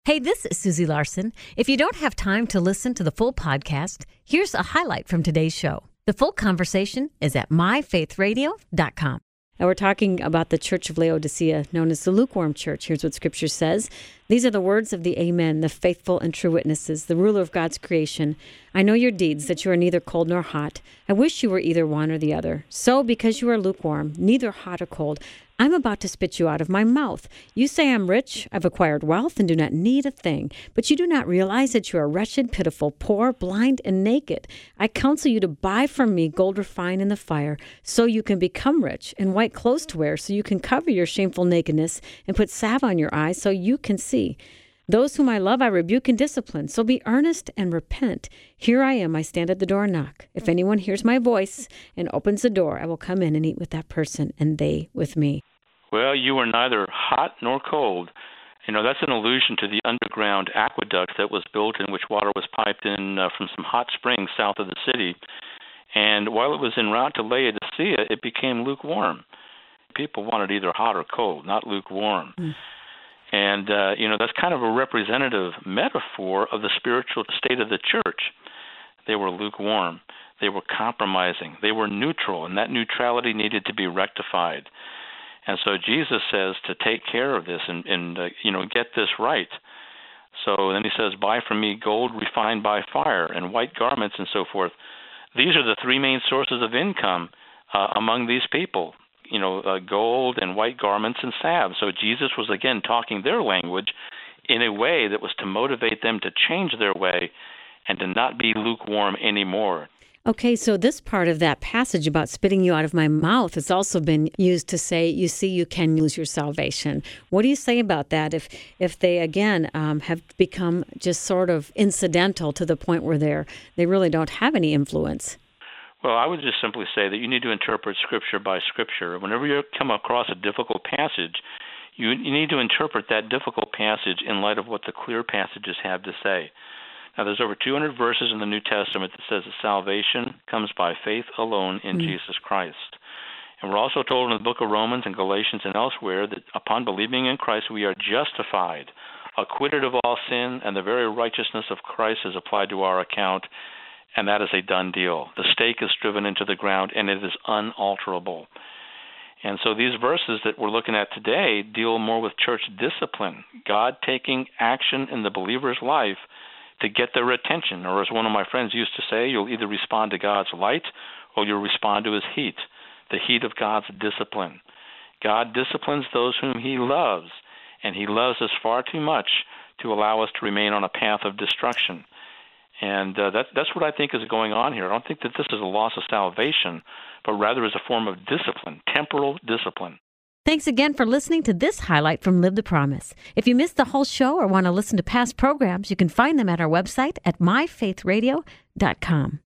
Hey, this is Susie Larson. If you don't have time to listen to the full podcast, here's a highlight from today's show. The full conversation is at myfaithradio.com. Now we're talking about the Church of Laodicea, known as the lukewarm church. Here's what Scripture says. These are the words of the Amen, the faithful and true witnesses, the ruler of God's creation. I know your deeds, that you are neither cold nor hot. I wish you were either one or the other. So, because you are lukewarm, neither hot or cold, I'm about to spit you out of my mouth. You say I'm rich, I've acquired wealth, and do not need a thing. But you do not realize that you are wretched, pitiful, poor, blind, and naked. I counsel you to buy from me gold refined in the fire, so you can become rich, and white clothes to wear, so you can cover your shameful nakedness, and put salve on your eyes, so you can see. Those whom I love I rebuke and discipline, so be earnest and repent. Here I am, I stand at the door and knock. If anyone hears my voice and opens the door, I will come in and eat with that person, and they with me. Well, you are neither hot nor cold. You know, that's an allusion to the underground aqueduct that was built in which water was piped in from some hot springs south of the city. And while it was en route to Laodicea, it became lukewarm. People wanted either hot or cold, not lukewarm. And, that's kind of a representative metaphor of the spiritual state of the church. They were lukewarm. They were compromising. They were neutral, and that neutrality needed to be rectified. And so Jesus says to take care of this and get this right. So then he says, buy from me gold refined by fire and white garments and so forth. These are the three main sources of income among these people, gold and white garments and salve. So Jesus was, again, talking their language in a way that was to motivate them to change their way and to not be lukewarm anymore. Okay, so this part of that passage about spitting you out of my mouth has also been used to say, you see, you can lose your salvation. What do you say about that if they, again, have become just sort of incidental to the point where they really don't have any influence? Well, I would just simply say that you need to interpret Scripture by Scripture. Whenever you come across a difficult passage, you need to interpret that difficult passage in light of what the clear passages have to say. Now, there's over 200 verses in the New Testament that says that salvation comes by faith alone in Jesus Christ. And we're also told in the book of Romans and Galatians and elsewhere that upon believing in Christ, we are justified, acquitted of all sin, and the very righteousness of Christ is applied to our account, and that is a done deal. The stake is driven into the ground, and it is unalterable. And so these verses that we're looking at today deal more with church discipline, God taking action in the believer's life to get their attention. Or as one of my friends used to say, you'll either respond to God's light or you'll respond to his heat, the heat of God's discipline. God disciplines those whom he loves, and he loves us far too much to allow us to remain on a path of destruction. And that's what I think is going on here. I don't think that this is a loss of salvation, but rather is a form of discipline, temporal discipline. Thanks again for listening to this highlight from Live the Promise. If you missed the whole show or want to listen to past programs, you can find them at our website at myfaithradio.com.